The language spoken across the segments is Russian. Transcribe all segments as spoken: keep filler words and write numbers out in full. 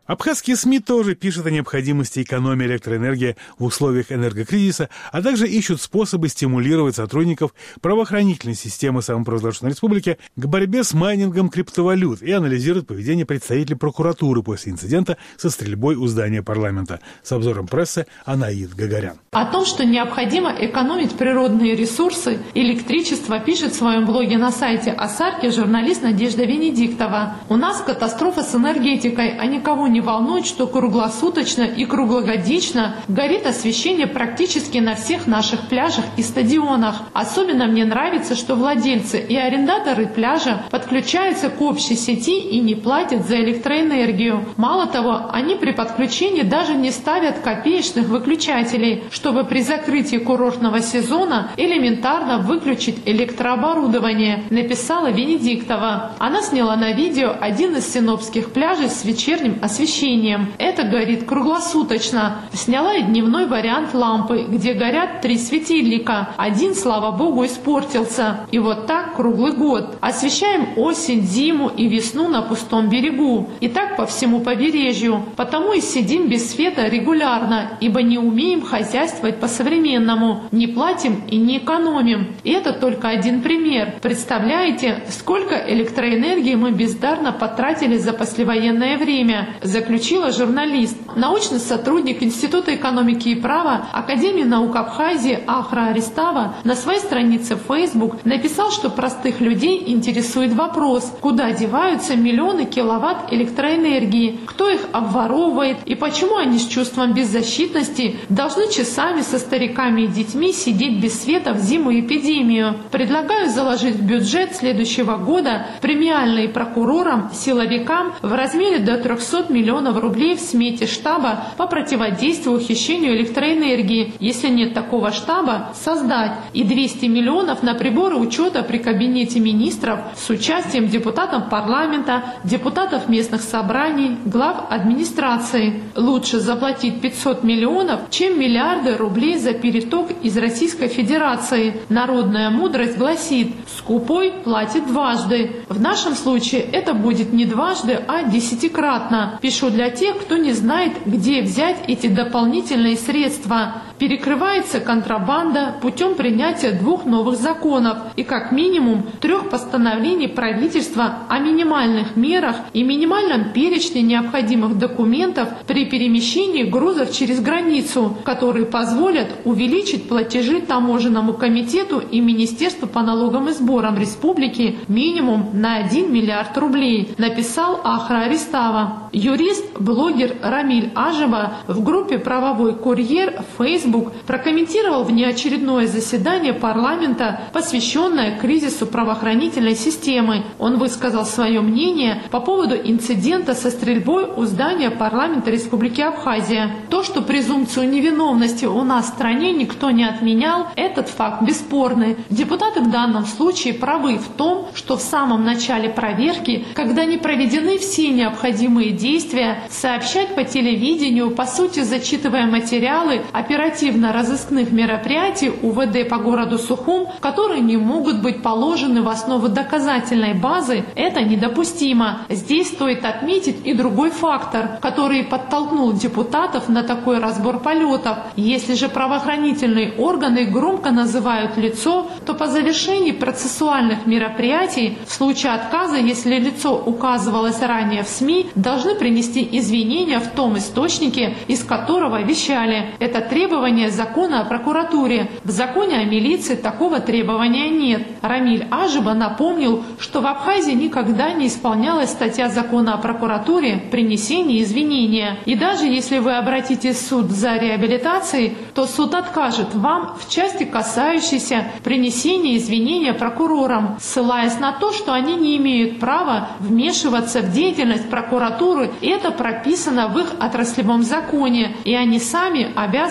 Абхазские СМИ тоже пишут о необходимости экономии электроэнергии в условиях энергокризиса, а также ищут способы стимулировать сотрудников правоохранительной системы самопровозглашенной республики к борьбе с майнингом криптовалют и анализируют поведение представителей прокуратуры после инцидента со стрельбой у здания парламента. С обзором прессы Анаид Гагарян. О том, что необходимо экономить природные ресурсы, электричество, пишет в своем блоге на сайте Асарки журналист Надежда Венедиктова. У нас катастрофа с энергетикой, а никого не волнует, что круглосуточно и круглогодично горит освещение практически на всех наших пляжах и стадионах. Особенно мне нравится, что владельцы и арендаторы пляжа подключаются к общей сети и не платят за электроэнергию. Мало того, они при подключении даже не ставят копеечных выключателей, чтобы при закрытии курортного сезона элементарно выключить электрооборудование, написала Венедиктова. Она сняла на видео один из синопских пляжей с вечерним освещением. Это горит круглосуточно. Сняла и дневной вариант лампы, где горят три светильника. Один, слава богу, испортился. И вот так круглый год. Освещаем осень, зиму и весну на пустом берегу. И так по всему побережью. Потому и сидим без света регулярно, ибо не умеем хозяйствовать по-современному. Не платим и не экономим. И это только один пример. Представляете, сколько электроэнергии мы бездарно потратили за послевоенное время, заключила журналист. Научный сотрудник Института экономики и права Академии наук Абхазии Ахра Аристава на своей странице в Facebook написал, что простых людей интересует вопрос, куда деваются миллионы киловатт электроэнергии, кто их обворовывает и почему они с чувством беззащитности должны часами со стариками и детьми сидеть без света в зиму и эпидемию. Предлагаю заложить в бюджет следующего года премиальные прокурорам, силовикам в размере до трехсот миллионов рублей в смете штаба по противодействию хищению электроэнергии. Если нет такого штаба, создать. И двести миллионов на приборы учета при кабинете министров с участием депутатов парламента, депутатов местных собраний, глав администрации. Лучше заплатить пятьсот миллионов, чем миллиарды рублей за переток из Российской Федерации. Народная мудрость гласит: скупой платит дважды. В нашем случае это будет не дважды, а десятикратно. Пишу для тех, кто не знает, где взять эти дополнительные средства. Перекрывается контрабанда путем принятия двух новых законов и как минимум трех постановлений правительства о минимальных мерах и минимальном перечне необходимых документов при перемещении грузов через границу, которые позволят увеличить платежи Таможенному комитету и Министерству по налогам и сборам республики минимум на один миллиард рублей, написал Ахра Аристава. Юрист, блогер Рамиль Ажева в группе «Правовой курьер» в Facebook прокомментировал внеочередное заседание парламента, посвященное кризису правоохранительной системы. Он высказал свое мнение по поводу инцидента со стрельбой у здания парламента Республики Абхазия. То, что презумпцию невиновности у нас в стране никто не отменял, этот факт бесспорный. Депутаты в данном случае правы в том, что в самом начале проверки, когда не проведены все необходимые действия, сообщать по телевидению, по сути зачитывая материалы оперативно-розыскных мероприятий УВД по городу Сухум, которые не могут быть положены в основу доказательной базы, это недопустимо. Здесь стоит отметить и другой фактор, который подтолкнул депутатов на такой разбор полетов. Если же правоохранительные органы громко называют лицо, то по завершении процессуальных мероприятий, в случае отказа, если лицо указывалось ранее в СМИ, должны принести извинения в том источнике, из которого вещали. Это требование закона о прокуратуре. В законе о милиции такого требования нет. Рамиль Ажеба напомнил, что в Абхазии никогда не исполнялась статья закона о прокуратуре «Принесение извинения». И даже если вы обратитесь в суд за реабилитацией, то суд откажет вам в части, касающейся принесения извинения прокурорам, ссылаясь на то, что они не имеют права вмешиваться в деятельность прокуратуры, и это прописано в их отраслевом законе, и они сами обязаны это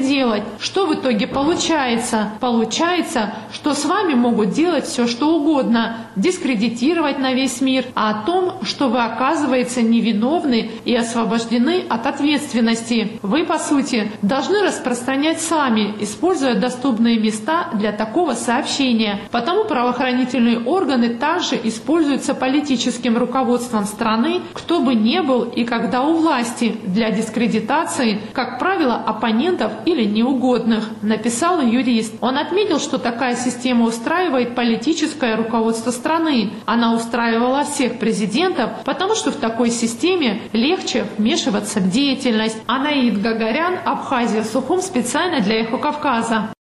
делать. Что в итоге получается? Получается, что с вами могут делать все, что угодно, дискредитировать на весь мир, а о том, что вы, оказывается, невиновны и освобождены от ответственности. Вы, по сути, должны распространять сами, используя доступные места для такого сообщения. Потому правоохранительные органы также используются политическим руководством страны, кто бы ни был и когда у власти, для дискредитации, как правило, оппонентов или неугодных, написал юрист. Он отметил, что такая система устраивает политическое руководство страны. Она устраивала всех президентов, потому что в такой системе легче вмешиваться в деятельность. Анаид Гагарян, Абхазия, Сухум, специально для Эхо Кавказа.